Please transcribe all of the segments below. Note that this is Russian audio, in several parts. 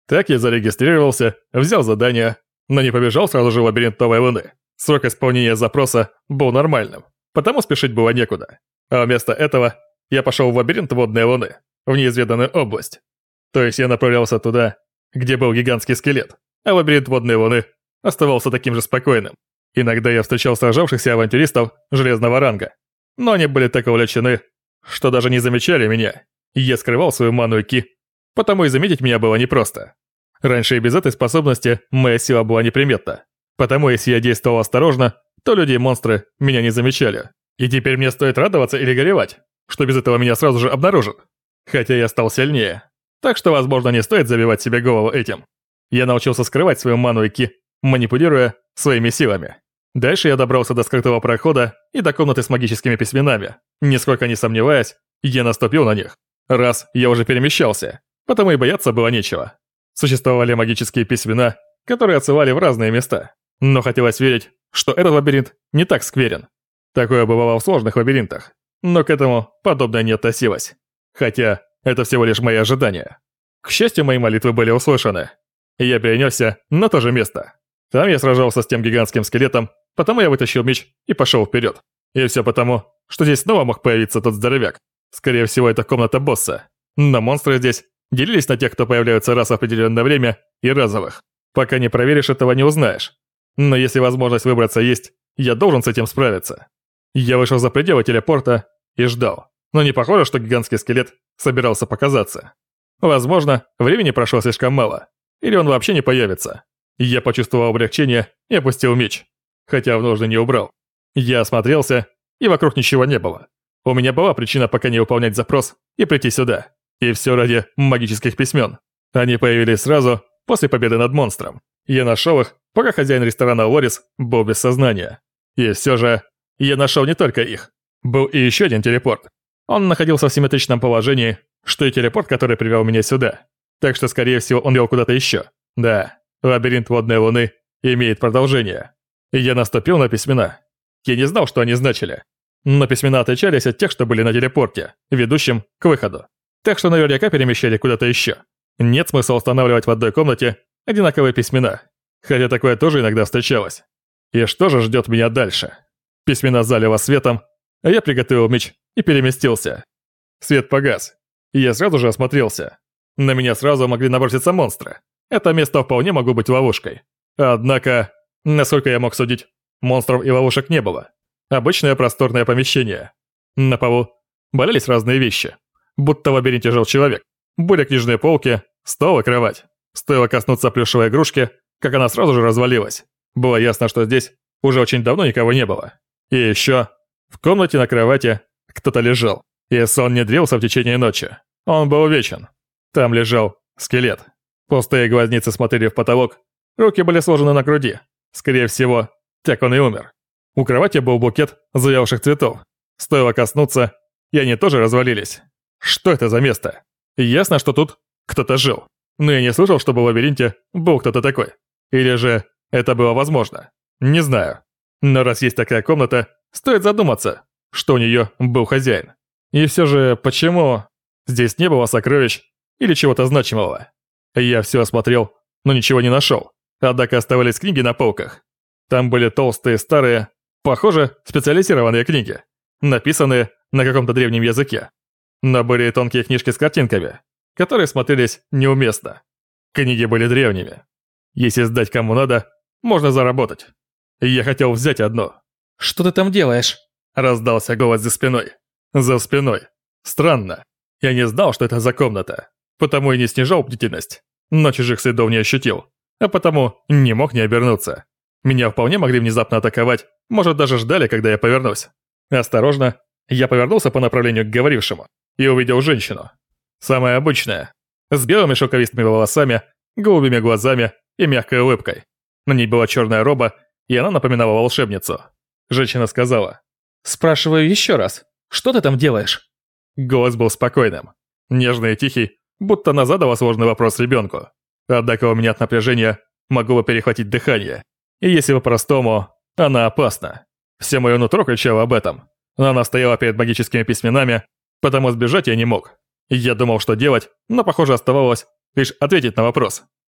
Так я зарегистрировался, взял задание, но не побежал сразу же в лабиринт Новой Луны. Срок исполнения запроса был нормальным, потому спешить было некуда. А вместо этого я пошел в лабиринт Водной Луны, в неизведанную область. То есть я направлялся туда, где был гигантский скелет, а лабиринт Водной Луны оставался таким же спокойным. Иногда я встречал сражавшихся авантюристов железного ранга, но они были так увлечены, что даже не замечали меня. Я скрывал свою ману и ки, потому и заметить меня было непросто. Раньше и без этой способности моя сила была неприметна, потому если я действовал осторожно, то люди и монстры меня не замечали. И теперь мне стоит радоваться или горевать, что без этого меня сразу же обнаружат. Хотя я стал сильнее, так что, возможно, не стоит забивать себе голову этим. Я научился скрывать свою ману и ки, манипулируя своими силами. Дальше я добрался до скрытого прохода и до комнаты с магическими письменами. Нисколько не сомневаясь, я наступил на них. Раз я уже перемещался, потому и бояться было нечего. Существовали магические письмена, которые отсылали в разные места. Но хотелось верить, что этот лабиринт не так скверен. Такое бывало в сложных лабиринтах, но к этому подобное не относилось. Хотя это всего лишь мои ожидания. К счастью, мои молитвы были услышаны. И я перенесся на то же место. Там я сражался с тем гигантским скелетом, потому я вытащил меч и пошел вперед. И все потому, что здесь снова мог появиться тот здоровяк. Скорее всего, это комната босса. Но монстры здесь делились на тех, кто появляются раз в определенное время, и разовых. Пока не проверишь, этого не узнаешь. Но если возможность выбраться есть, я должен с этим справиться. Я вышел за пределы телепорта и ждал. Но не похоже, что гигантский скелет собирался показаться. Возможно, времени прошло слишком мало. Или он вообще не появится. Я почувствовал облегчение и опустил меч. Хотя в ножны не убрал. Я осмотрелся, и вокруг ничего не было. У меня была причина пока не выполнять запрос и прийти сюда. И все ради магических письмен. Они появились сразу после победы над монстром. Я нашел их, пока хозяин ресторана Лорис был без сознания. И все же, я нашел не только их. Был и еще один телепорт. Он находился в симметричном положении, что и телепорт, который привел меня сюда. Так что, скорее всего, он вел куда-то еще. Да, лабиринт Водной Луны имеет продолжение. И я наступил на письмена. Я не знал, что они значили. Но письмена отличались от тех, что были на телепорте, ведущем к выходу. Так что наверняка перемещали куда-то еще. Нет смысла устанавливать в одной комнате одинаковые письмена. Хотя такое тоже иногда встречалось. И что же ждет меня дальше? Письмена залило светом, а я приготовил меч и переместился. Свет погас, и я сразу же осмотрелся. На меня сразу могли наброситься монстры. Это место вполне могло быть ловушкой. Однако, насколько я мог судить, монстров и ловушек не было. Обычное просторное помещение. На полу валялись разные вещи. Будто в лабиринте жил человек. Были книжные полки, стол и кровать. Стоило коснуться плюшевой игрушки, как она сразу же развалилась. Было ясно, что здесь уже очень давно никого не было. И еще в комнате на кровати кто-то лежал. И сон не длился в течение ночи. Он был вечен. Там лежал скелет. Пустые глазницы смотрели в потолок. Руки были сложены на груди. Скорее всего, так он и умер. У кровати был букет завявших цветов. Стоило коснуться, и они тоже развалились. Что это за место? Ясно, что тут кто-то жил. Но я не слышал, чтобы в лабиринте был кто-то такой. Или же это было возможно. Не знаю. Но раз есть такая комната, стоит задуматься, что у нее был хозяин. И все же, почему здесь не было сокровищ или чего-то значимого? Я все осмотрел, но ничего не нашел. Однако оставались книги на полках. Там были толстые, старые, похоже, специализированные книги, написанные на каком-то древнем языке. Но были и тонкие книжки с картинками, которые смотрелись неуместно. Книги были древними. Если сдать кому надо, можно заработать. Я хотел взять одну. «Что ты там делаешь?» Раздался голос за спиной. За спиной. Странно. Я не знал, что это за комната, потому и не снижал бдительность, но чужих следов не ощутил, а потому не мог не обернуться. Меня вполне могли внезапно атаковать, может, даже ждали, когда я повернусь. Осторожно, я повернулся по направлению к говорившему и увидел женщину. Самая обычная, с белыми шелковистыми волосами, голубыми глазами и мягкой улыбкой. На ней была черная роба, и она напоминала волшебницу. Женщина сказала: «Спрашиваю еще раз, что ты там делаешь?» Голос был спокойным, нежный и тихий, будто она задала сложный вопрос ребенку. Однако у меня от напряжения могло перехватить дыхание. И если по-простому, она опасна. Все мое нутро кричало об этом. Но она стояла перед магическими письменами, потому сбежать я не мог. Я думал, что делать, но, похоже, оставалось лишь ответить на вопрос.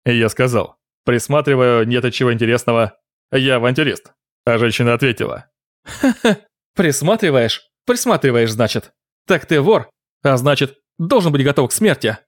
И я сказал: «Присматриваю, нет чего интересного. Я авантюрист». А женщина ответила: «Ха-ха, присматриваешь? Присматриваешь, значит. Так ты вор, а значит, должен быть готов к смерти.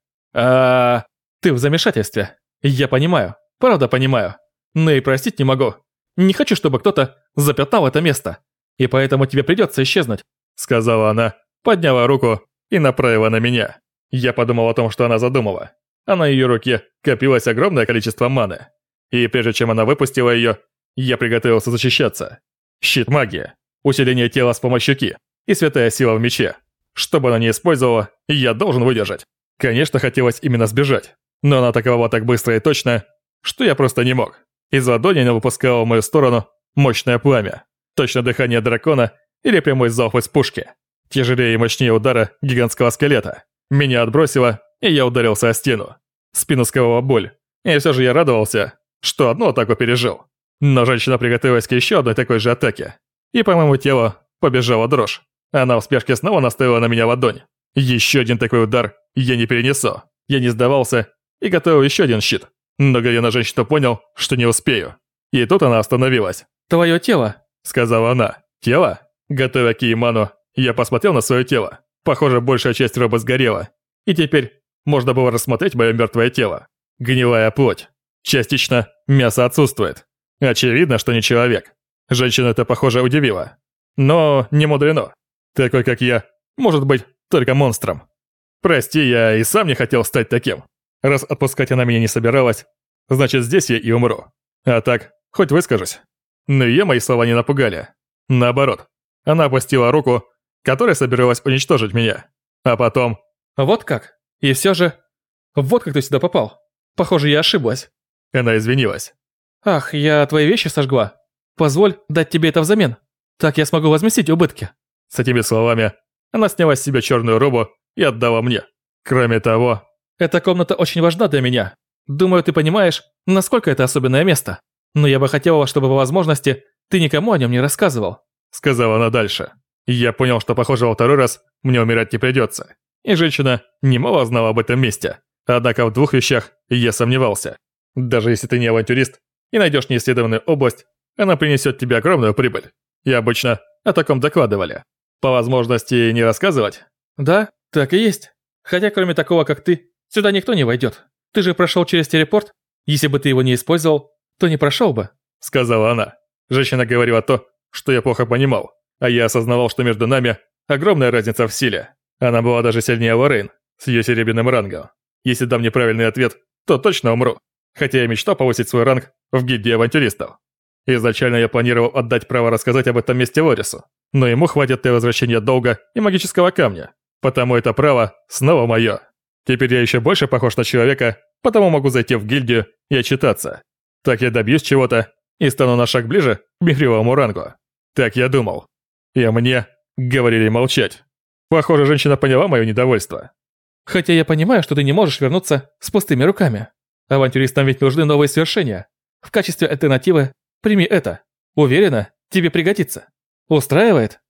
А ты в замешательстве. Я понимаю, правда понимаю. Но и простить не могу. Не хочу, чтобы кто-то запятнал это место. И поэтому тебе придется исчезнуть», — сказала она, подняла руку и направила на меня. Я подумал о том, что она задумала. А на ее руке копилось огромное количество маны. И прежде чем она выпустила ее, я приготовился защищаться. Щит магии, усиление тела с помощью ки и святая сила в мече. Что бы она ни использовала, я должен выдержать. Конечно, хотелось именно сбежать, но она атаковала так быстро и точно, что я просто не мог. Из ладони она выпускала в мою сторону мощное пламя, точно дыхание дракона или прямой залп из пушки. Тяжелее и мощнее удара гигантского скелета. Меня отбросило, и я ударился о стену. Спину сковала боль, и все же я радовался, что одну атаку пережил. Но женщина приготовилась к еще одной такой же атаке. И по моему телу побежала дрожь. Она в спешке снова наставила на меня ладонь. Еще один такой удар я не перенесу. Я не сдавался и готовил еще один щит. Но глядя на женщину, понял, что не успею. И тут она остановилась. «Твое тело», — сказала она. «Тело?» Готовя ки и ману, я посмотрел на свое тело. Похоже, большая часть роба сгорела. И теперь можно было рассмотреть мое мертвое тело. Гнилая плоть. Частично мясо отсутствует. Очевидно, что не человек. Женщина это, похоже, удивила. Но не мудрено. Такой, как я, может быть только монстром. Прости, я и сам не хотел стать таким. Раз отпускать она меня не собиралась, значит, здесь я и умру. А так, хоть выскажусь. Но ее мои слова не напугали. Наоборот, она опустила руку, которая собиралась уничтожить меня. А потом... «Вот как? И все же... Вот как ты сюда попал. Похоже, я ошиблась». Она извинилась. «Ах, я твои вещи сожгла. Позволь дать тебе это взамен. Так я смогу возместить убытки». С этими словами она сняла с себя черную робу и отдала мне. Кроме того... «Эта комната очень важна для меня. Думаю, ты понимаешь, насколько это особенное место. Но я бы хотела, чтобы по возможности ты никому о нем не рассказывал», — сказала она дальше. Я понял, что, похоже, во второй раз мне умирать не придется. И женщина немало знала об этом месте. Однако в двух вещах я сомневался. Даже если ты не авантюрист и найдешь неисследованную область, она принесет тебе огромную прибыль. И обычно о таком докладывали. По возможности не рассказывать? «Да, так и есть. Хотя кроме такого, как ты, сюда никто не войдет. Ты же прошел через телепорт. Если бы ты его не использовал, то не прошел бы», — сказала она. Женщина говорила то, что я плохо понимал. А я осознавал, что между нами огромная разница в силе. Она была даже сильнее Лоррейн с ее серебряным рангом. Если дам неправильный ответ, то точно умру. Хотя я мечтал повысить свой ранг в гильдии авантюристов. Изначально я планировал отдать право рассказать об этом месте Лорису, но ему хватит для возвращения долга и магического камня. Потому это право снова мое. Теперь я еще больше похож на человека, потому могу зайти в гильдию и отчитаться. Так я добьюсь чего-то и стану на шаг ближе к мифриловому рангу. Так я думал. И мне говорили молчать. Похоже, женщина поняла мое недовольство. «Хотя я понимаю, что ты не можешь вернуться с пустыми руками. Авантюристам ведь нужны новые свершения. В качестве альтернативы прими это. Уверена, тебе пригодится. Устраивает?»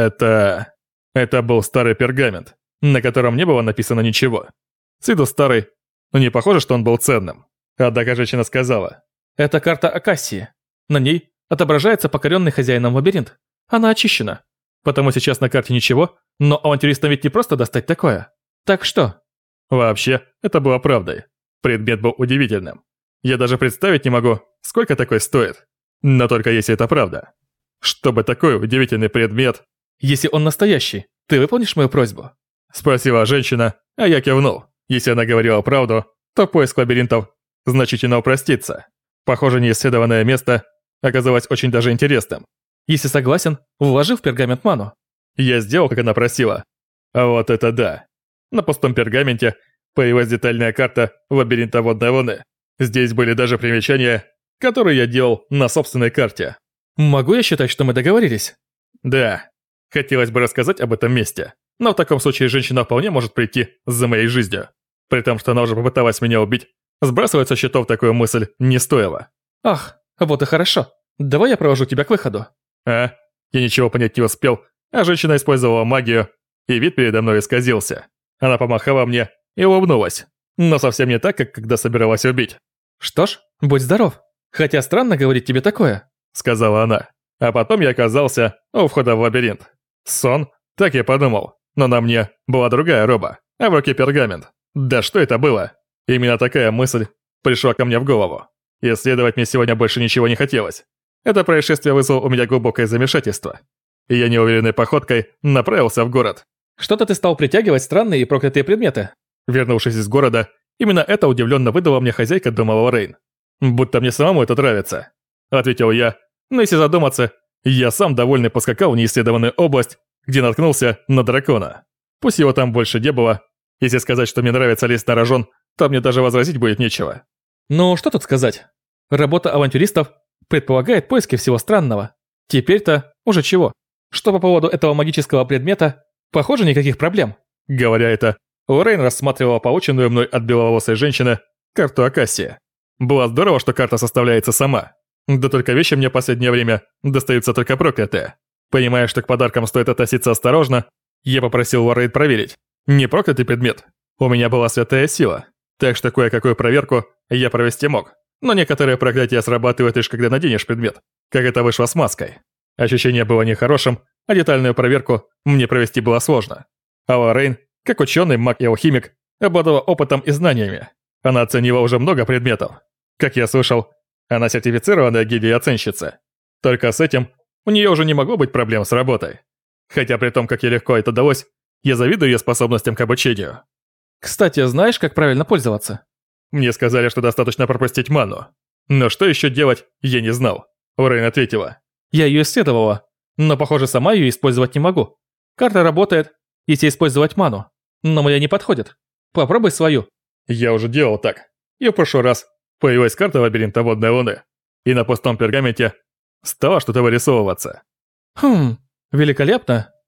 Это был старый пергамент, на котором не было написано ничего. С виду старый, но не похоже, что он был ценным. Однако женщина сказала: «Это карта Акассии. На ней отображается покоренный хозяином лабиринт. Она очищена. Потому сейчас на карте ничего, но авантюристам ведь не просто достать такое. Так что?» Вообще, это было правдой. Предмет был удивительным. Я даже представить не могу, сколько такой стоит. Но только если это правда. Чтобы такой удивительный предмет... «Если он настоящий, ты выполнишь мою просьбу?» Спросила женщина, а я кивнул. Если она говорила правду, то поиск лабиринтов значительно упростится. Похоже, неисследованное место оказалось очень даже интересным. «Если согласен, вложи в пергамент ману». Я сделал, как она просила. А вот это да. На пустом пергаменте появилась детальная карта лабиринта водной луны. Здесь были даже примечания, которые я делал на собственной карте. «Могу я считать, что мы договорились?» Да. Хотелось бы рассказать об этом месте, но в таком случае женщина вполне может прийти за моей жизнью. При том, что она уже попыталась меня убить, сбрасывать со счетов такую мысль не стоило. «Ах, вот и хорошо. Давай я провожу тебя к выходу». А? Я ничего понять не успел, а женщина использовала магию, и вид передо мной исказился. Она помахала мне и улыбнулась, но совсем не так, как когда собиралась убить. «Что ж, будь здоров. Хотя странно говорить тебе такое», — сказала она. А потом я оказался у входа в лабиринт. Сон? Так я подумал. Но на мне была другая роба, а в руке пергамент. Да что это было? Именно такая мысль пришла ко мне в голову. Исследовать мне сегодня больше ничего не хотелось. Это происшествие вызвало у меня глубокое замешательство. И я неуверенной походкой направился в город. «Что-то ты стал притягивать странные и проклятые предметы». Вернувшись из города, именно это удивленно выдала мне хозяйка дома Лоррейн. «Будто мне самому это нравится», — ответил я. Но если задуматься, я сам довольный поскакал в неисследованную область, где наткнулся на дракона. Пусть его там больше не было. Если сказать, что мне нравится лезть на рожон, то мне даже возразить будет нечего. Ну, что тут сказать? Работа авантюристов предполагает поиски всего странного. Теперь-то уже чего? Что по поводу этого магического предмета? Похоже, никаких проблем. Говоря это, Лоррейн рассматривала полученную мной от беловолосой женщины карту Акассии. Было здорово, что карта составляется сама. Да только вещи мне в последнее время достаются только проклятые. Понимая, что к подаркам стоит относиться осторожно, я попросил Лоррейн проверить. Не проклятый предмет. У меня была святая сила. Так что кое-какую проверку я провести мог. Но некоторые проклятия срабатывают лишь когда наденешь предмет. Как это вышло с маской. Ощущение было нехорошим, а детальную проверку мне провести было сложно. А Лоррейн, как ученый, маг и алхимик, обладала опытом и знаниями. Она оценила уже много предметов. Как я слышал, она сертифицированная гильдия-оценщица. Только с этим у нее уже не могло быть проблем с работой. Хотя при том, как ей легко это далось, я завидую ее способностям к обучению. Кстати, знаешь, как правильно пользоваться? Мне сказали, что достаточно пропустить ману. Но что еще делать, я не знал. Лоррейн ответила. Я ее исследовала, но, похоже, сама ее использовать не могу. Карта работает, если использовать ману, но моя не подходит. Попробуй свою. Я уже делал так. И в прошлый раз появилась карта лабиринта водной луны. И на пустом пергаменте стало что-то вырисовываться. Великолепно.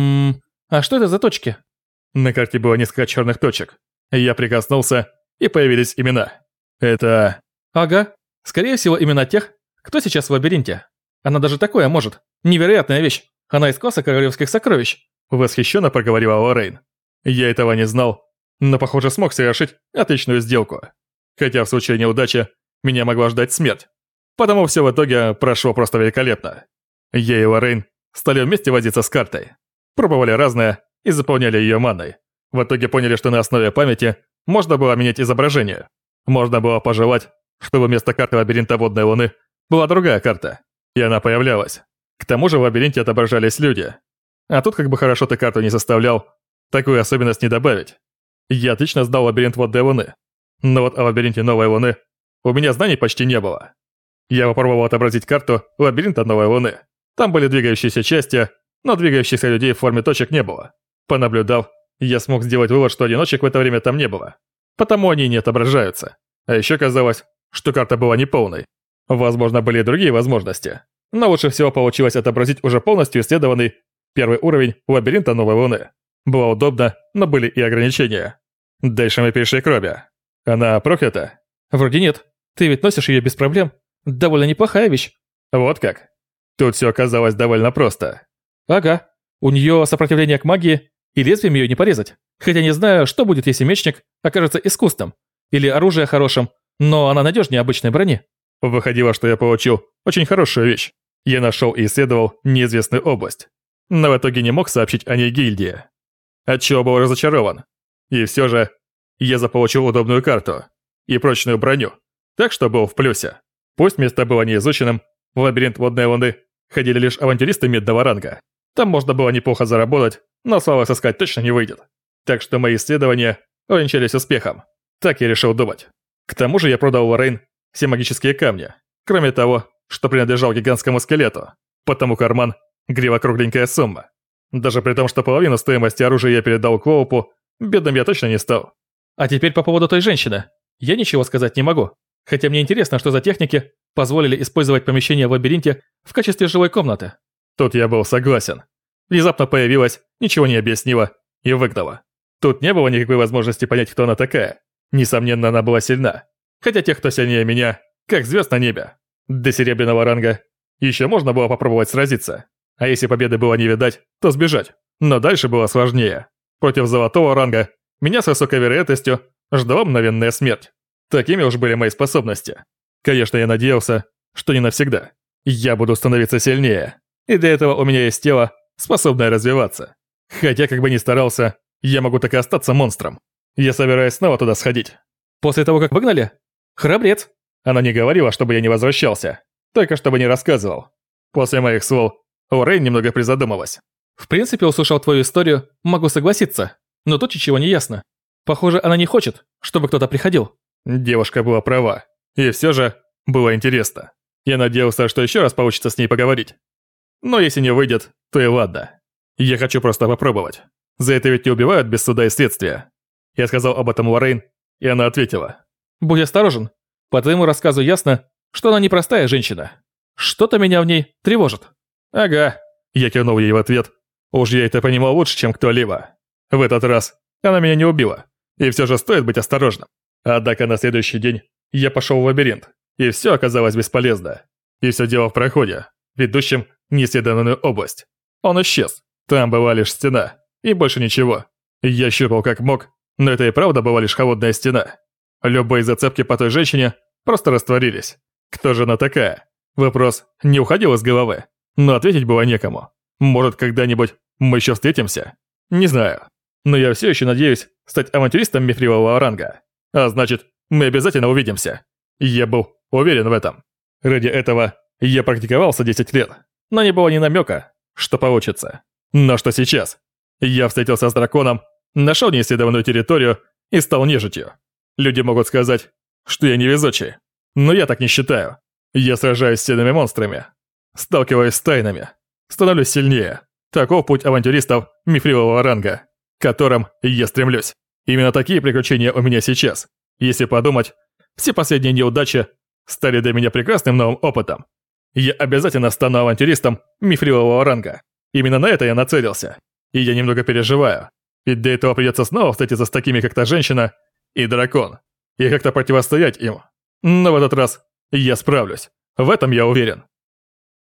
А что это за точки? На карте было несколько черных точек. Я прикоснулся, и появились имена. Это... Ага. Скорее всего, имена тех, кто сейчас в лабиринте. Она даже такое может. Невероятная вещь. Она из класса королевских сокровищ. Восхищенно проговорила Лоррейн. Я этого не знал, но, похоже, смог совершить отличную сделку. Хотя в случае неудачи меня могла ждать смерть. Потому все в итоге прошло просто великолепно. Я и Лоррейн стали вместе возиться с картой. Пробовали разное и заполняли ее маной. В итоге поняли, что на основе памяти можно было менять изображение. Можно было пожелать, чтобы вместо карты лабиринта водной луны была другая карта, и она появлялась. К тому же в лабиринте отображались люди. А тут, как бы хорошо ты карту не составлял, такую особенность не добавить. Я отлично знал лабиринт водной луны. Но вот о лабиринте новой луны у меня знаний почти не было. Я попробовал отобразить карту лабиринта новой луны. Там были двигающиеся части, но двигающихся людей в форме точек не было. Понаблюдав, я смог сделать вывод, что одиночек в это время там не было. Потому они не отображаются. А еще казалось, что карта была неполной. Возможно, были и другие возможности. Но лучше всего получилось отобразить уже полностью исследованный первый уровень лабиринта новой луны. Было удобно, но были и ограничения. Дальше мы перешли к Робе. Она проклята? Вроде нет. Ты ведь носишь ее без проблем. Довольно неплохая вещь. Вот как. Тут все оказалось довольно просто. Ага. У нее сопротивление к магии, и лезвием ее не порезать. Хотя не знаю, что будет, если мечник окажется искусным. Или оружие хорошим, но она надежнее обычной брони. Выходило, что я получил очень хорошую вещь. Я нашел и исследовал неизвестную область. Но в итоге не мог сообщить о ней гильдии. Отчего был разочарован. И все же, я заполучил удобную карту и прочную броню, так что был в плюсе. Пусть место было неизученным, в лабиринт водной луны ходили лишь авантюристы медного ранга. Там можно было неплохо заработать, но славы сыскать точно не выйдет. Так что мои исследования увенчались успехом. Так я решил думать. К тому же я продал Лоррейн все магические камни, кроме того, что принадлежал гигантскому скелету, потому карман – гриво-кругленькая сумма. Даже при том, что половину стоимости оружия я передал Клоупу, бедным я точно не стал. А теперь по поводу той женщины. Я ничего сказать не могу. Хотя мне интересно, что за техники позволили использовать помещение в лабиринте в качестве жилой комнаты. Тут я был согласен. Внезапно появилась, ничего не объяснила и выгнала. Тут не было никакой возможности понять, кто она такая. Несомненно, она была сильна. Хотя тех, кто сильнее меня, как звезд на небе. До серебряного ранга еще можно было попробовать сразиться. А если победы было не видать, то сбежать. Но дальше было сложнее. Против золотого ранга меня с высокой вероятностью ждала мгновенная смерть. Такими уж были мои способности. Конечно, я надеялся, что не навсегда. Я буду становиться сильнее. И для этого у меня есть тело, способное развиваться. Хотя, как бы ни старался, я могу так и остаться монстром. Я собираюсь снова туда сходить. После того, как выгнали? Храбрец. Она не говорила, чтобы я не возвращался. Только чтобы не рассказывал. После моих слов Лоррейн немного призадумалась. В принципе, услышал твою историю, могу согласиться. Но тут ничего не ясно. Похоже, она не хочет, чтобы кто-то приходил. Девушка была права. И все же было интересно. Я надеялся, что еще раз получится с ней поговорить. Но если не выйдет, то и ладно. Я хочу просто попробовать. За это ведь не убивают без суда и следствия. Я сказал об этом Лоррейн, и она ответила. Будь осторожен. По твоему рассказу ясно, что она непростая женщина. Что-то меня в ней тревожит. Ага. Я кивнул ей в ответ. Уж я это понимал лучше, чем кто-либо. В этот раз она меня не убила. И все же стоит быть осторожным. Однако на следующий день я пошел в лабиринт, и все оказалось бесполезно. И все дело в проходе, ведущем в неисследованную область. Он исчез. Там была лишь стена, и больше ничего. Я щупал как мог, но это и правда была лишь холодная стена. Любые зацепки по той женщине просто растворились. Кто же она такая? Вопрос не уходил из головы, но ответить было некому. Может, когда-нибудь мы еще встретимся? Не знаю. Но я все еще надеюсь стать авантюристом мифрилового ранга. А значит, мы обязательно увидимся. Я был уверен в этом. Ради этого я практиковался 10 лет, но не было ни намека, что получится. Но что сейчас? Я встретился с драконом, нашел неисследованную территорию и стал нежитью. Люди могут сказать, что я невезучий, но я так не считаю. Я сражаюсь с сильными монстрами, сталкиваюсь с тайнами, становлюсь сильнее. Таков путь авантюристов мифрилового ранга, к которым я стремлюсь. Именно такие приключения у меня сейчас. Если подумать, все последние неудачи стали для меня прекрасным новым опытом. Я обязательно стану авантюристом мифрилового ранга. Именно на это я нацелился. И я немного переживаю. Ведь для этого придется снова встретиться с такими, как та женщина и дракон. И как-то противостоять им. Но в этот раз я справлюсь. В этом я уверен.